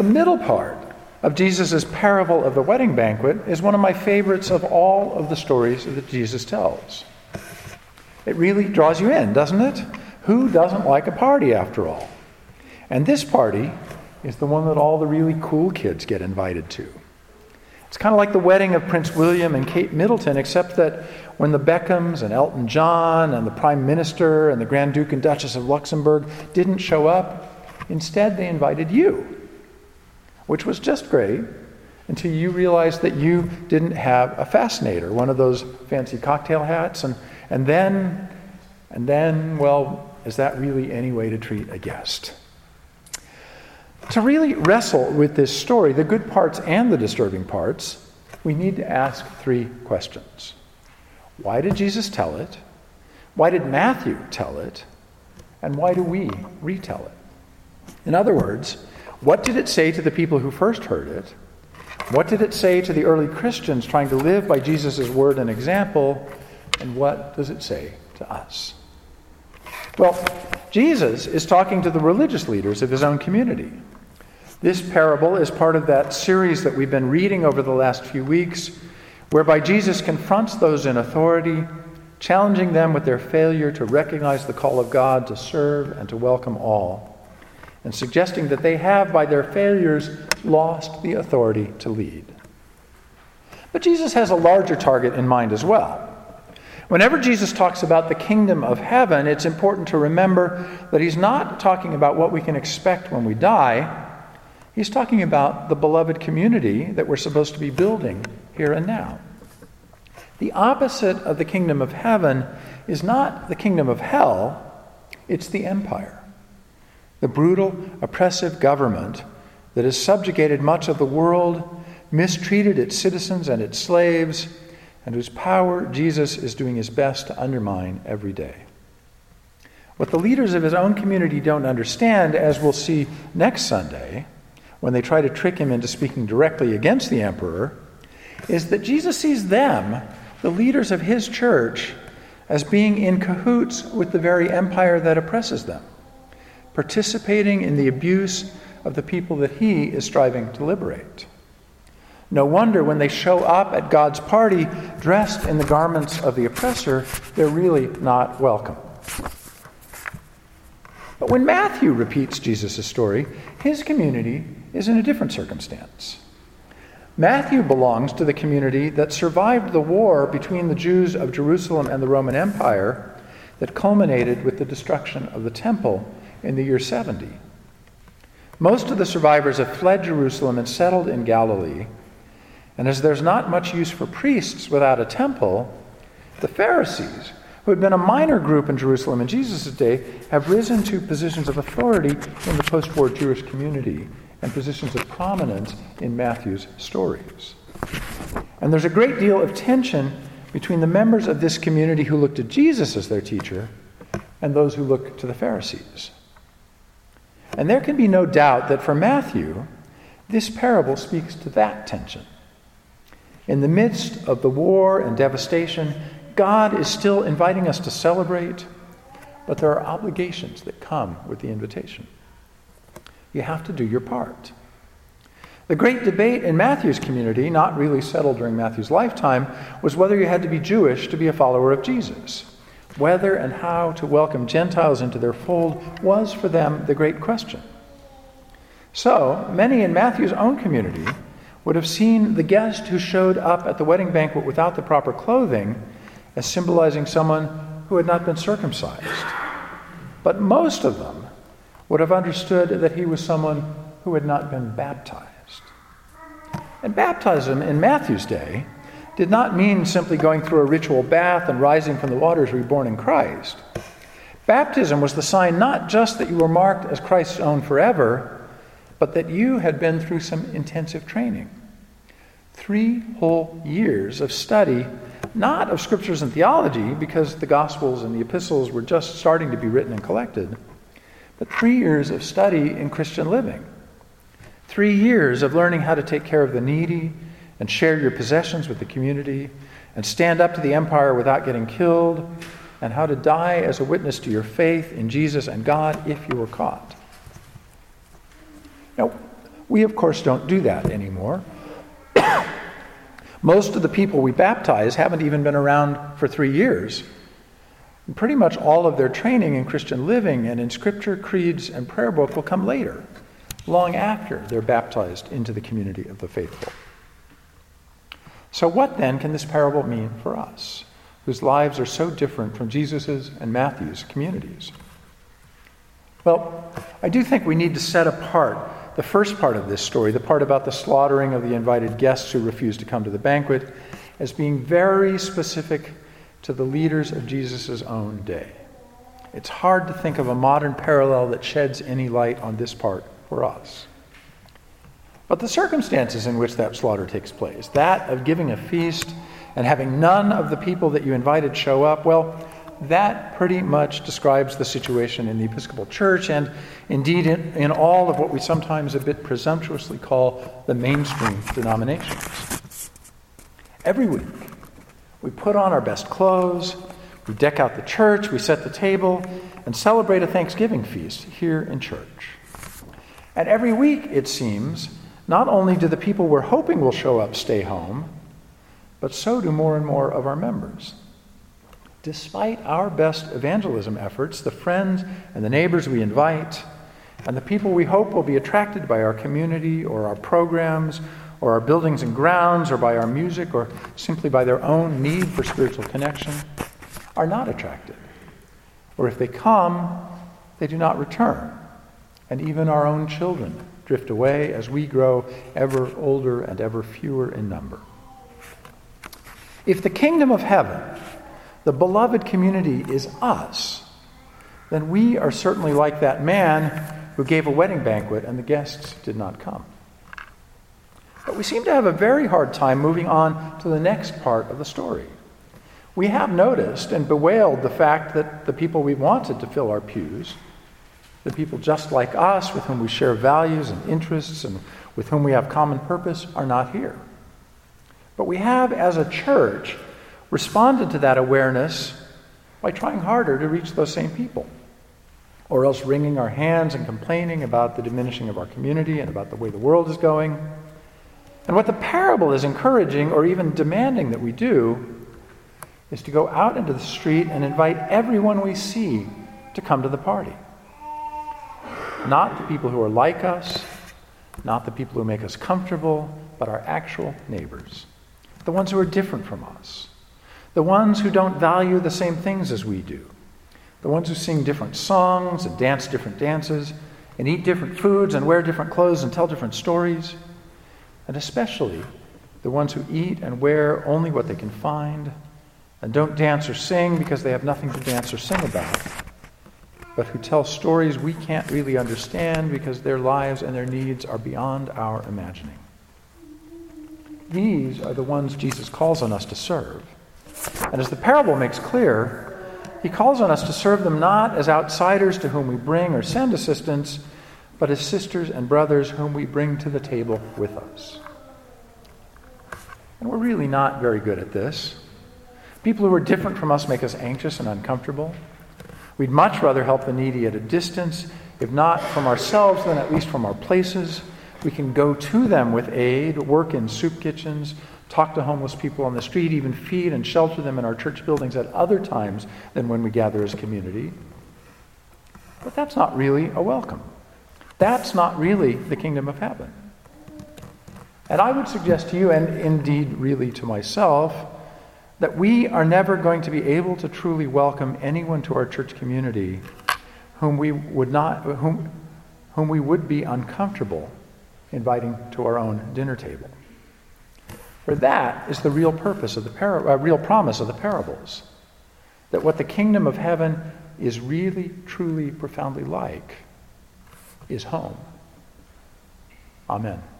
middle part of Jesus' parable of the wedding banquet is one of my favorites of all of the stories that Jesus tells. It really draws you in, doesn't it? Who doesn't like a party, after all? And this party is the one that all the really cool kids get invited to. It's kind of like the wedding of Prince William and Kate Middleton, except that when the Beckhams and Elton John and the Prime Minister and the Grand Duke and Duchess of Luxembourg didn't show up, instead they invited you, which was just great until you realized that you didn't have a fascinator, one of those fancy cocktail hats, and then, well, is that really any way to treat a guest? To really wrestle with this story, the good parts and the disturbing parts, we need to ask three questions. Why did Jesus tell it? Why did Matthew tell it? And why do we retell it? In other words, what did it say to the people who first heard it? What did it say to the early Christians trying to live by Jesus' word and example? And what does it say to us? Well, Jesus is talking to the religious leaders of his own community. This parable is part of that series that we've been reading over the last few weeks, whereby Jesus confronts those in authority, challenging them with their failure to recognize the call of God to serve and to welcome all, and suggesting that they have, by their failures, lost the authority to lead. But Jesus has a larger target in mind as well. Whenever Jesus talks about the kingdom of heaven, it's important to remember that he's not talking about what we can expect when we die. He's talking about the beloved community that we're supposed to be building here and now. The opposite of the kingdom of heaven is not the kingdom of hell, it's the empire. The brutal, oppressive government that has subjugated much of the world, mistreated its citizens and its slaves, and whose power Jesus is doing his best to undermine every day. What the leaders of his own community don't understand, as we'll see next Sunday, when they try to trick him into speaking directly against the emperor, is that Jesus sees them, the leaders of his church, as being in cahoots with the very empire that oppresses them, participating in the abuse of the people that he is striving to liberate. No wonder when they show up at God's party dressed in the garments of the oppressor, they're really not welcome. But when Matthew repeats Jesus' story, his community is in a different circumstance. Matthew belongs to the community that survived the war between the Jews of Jerusalem and the Roman Empire that culminated with the destruction of the temple in the year 70. Most of the survivors have fled Jerusalem and settled in Galilee, and as there's not much use for priests without a temple, the Pharisees, who had been a minor group in Jerusalem in Jesus' day, have risen to positions of authority in the post-war Jewish community and positions of prominence in Matthew's stories. And there's a great deal of tension between the members of this community who look to Jesus as their teacher and those who look to the Pharisees. And there can be no doubt that for Matthew, this parable speaks to that tension. In the midst of the war and devastation, God is still inviting us to celebrate, but there are obligations that come with the invitation. You have to do your part. The great debate in Matthew's community, not really settled during Matthew's lifetime, was whether you had to be Jewish to be a follower of Jesus. Whether and how to welcome Gentiles into their fold was for them the great question. So, many in Matthew's own community would have seen the guest who showed up at the wedding banquet without the proper clothing as symbolizing someone who had not been circumcised. But most of them would have understood that he was someone who had not been baptized. And baptism in Matthew's day did not mean simply going through a ritual bath and rising from the waters reborn in Christ. Baptism was the sign not just that you were marked as Christ's own forever, but that you had been through some intensive training. 3 whole years of study, not of scriptures and theology, because the Gospels and the epistles were just starting to be written and collected, but 3 years of study in Christian living. 3 years of learning how to take care of the needy and share your possessions with the community and stand up to the empire without getting killed, and how to die as a witness to your faith in Jesus and God if you were caught. Now, We, of course, don't do that anymore. Most of the people we baptize haven't even been around for 3 years. And pretty much all of their training in Christian living and in Scripture, creeds, and prayer book will come later, long after they're baptized into the community of the faithful. So what then can this parable mean for us, whose lives are so different from Jesus's and Matthew's communities? Well, I do think we need to set apart the first part of this story, the part about the slaughtering of the invited guests who refused to come to the banquet, as being very specific to the leaders of Jesus' own day. It's hard to think of a modern parallel that sheds any light on this part for us. But the circumstances in which that slaughter takes place, that of giving a feast and having none of the people that you invited show up, well, that pretty much describes the situation in the Episcopal Church and indeed in all of what we sometimes a bit presumptuously call the mainstream denominations. Every week, we put on our best clothes, we deck out the church, we set the table, and celebrate a Thanksgiving feast here in church. And every week, it seems, not only do the people we're hoping will show up stay home, but so do more and more of our members. Despite our best evangelism efforts, the friends and the neighbors we invite, and the people we hope will be attracted by our community or our programs or our buildings and grounds or by our music or simply by their own need for spiritual connection, are not attracted. Or if they come, they do not return. And even our own children drift away as we grow ever older and ever fewer in number. If the kingdom of heaven, the beloved community, is us, then we are certainly like that man who gave a wedding banquet and the guests did not come. But we seem to have a very hard time moving on to the next part of the story. We have noticed and bewailed the fact that the people we wanted to fill our pews, the people just like us with whom we share values and interests and with whom we have common purpose, are not here. But we have, as a church, responded to that awareness by trying harder to reach those same people, or else wringing our hands and complaining about the diminishing of our community and about the way the world is going. And what the parable is encouraging or even demanding that we do is to go out into the street and invite everyone we see to come to the party. Not the people who are like us, not the people who make us comfortable, but our actual neighbors, the ones who are different from us, the ones who don't value the same things as we do, the ones who sing different songs and dance different dances and eat different foods and wear different clothes and tell different stories, and especially the ones who eat and wear only what they can find and don't dance or sing because they have nothing to dance or sing about, but who tell stories we can't really understand because their lives and their needs are beyond our imagining. These are the ones Jesus calls on us to serve. And as the parable makes clear, he calls on us to serve them not as outsiders to whom we bring or send assistance, but as sisters and brothers whom we bring to the table with us. And we're really not very good at this. People who are different from us make us anxious and uncomfortable. We'd much rather help the needy at a distance, if not from ourselves, then at least from our places. We can go to them with aid, work in soup kitchens, talk to homeless people on the street, even feed and shelter them in our church buildings at other times than when we gather as a community. But that's not really a welcome. That's not really the kingdom of heaven. And I would suggest to you, and indeed really to myself, that we are never going to be able to truly welcome anyone to our church community whom we would be uncomfortable inviting to our own dinner table. For that is the real purpose of the real promise of the parables. That what the kingdom of heaven is really, truly, profoundly like is home. Amen.